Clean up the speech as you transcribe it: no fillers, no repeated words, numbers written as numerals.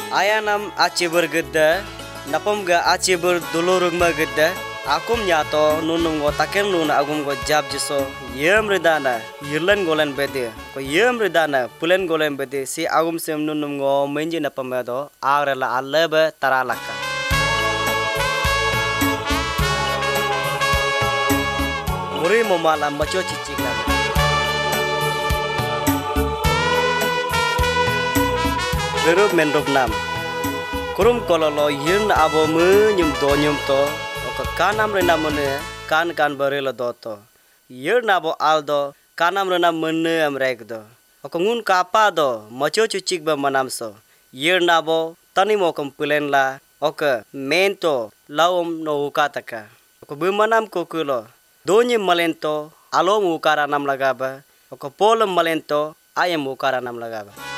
Ayanam aciber gede, napom ga aciber dulurung ma gede. Akum nyato nunung go takem nuna agum go jab jiso yem redana yirlen golen bede ko yem redana pulen golen bede si agum sem nunung go menji napom do agrela alebe taralaka. Muri momala macho cicika. Berup menrup nam. Kurum kololo yin abo mu nyum to. Kanam rena mene kan berela doto. Yer nabo aldo kanam rena mene amrek do. Ngun kapa do macho cucik ba manamso. Yer nabo tani mo kumpulen la. Mento laum no ukataka. Bumanam kokulo. Donye malento alom ukara nam lagaba. Polem malento ayam ukara nam lagaba.